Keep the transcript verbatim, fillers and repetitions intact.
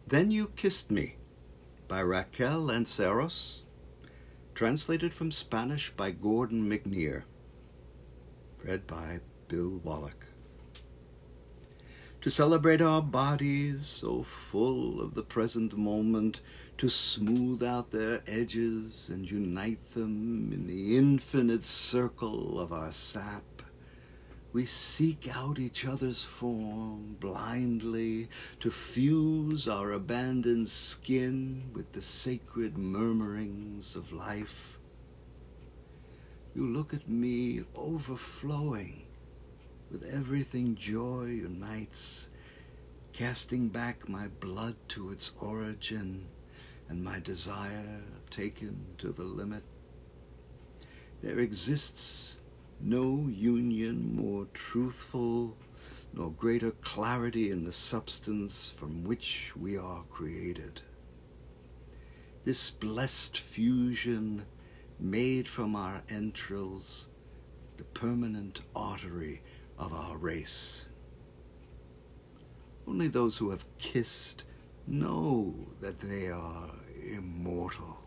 Then You Kissed Me by Raquel Lanceros, translated from Spanish by Gordon McNear, read by Bill Wallach. To celebrate our bodies so full of the present moment, to smooth out their edges and unite them in the infinite circle of our sap, we seek out each other's form blindly to fuse our abandoned skin with the sacred murmurings of life. You look at me overflowing with everything joy unites, casting back my blood to its origin and my desire taken to the limit. There exists no union more truthful, nor greater clarity in the substance from which we are created. This blessed fusion made from our entrails the permanent artery of our race. Only those who have kissed know that they are immortal.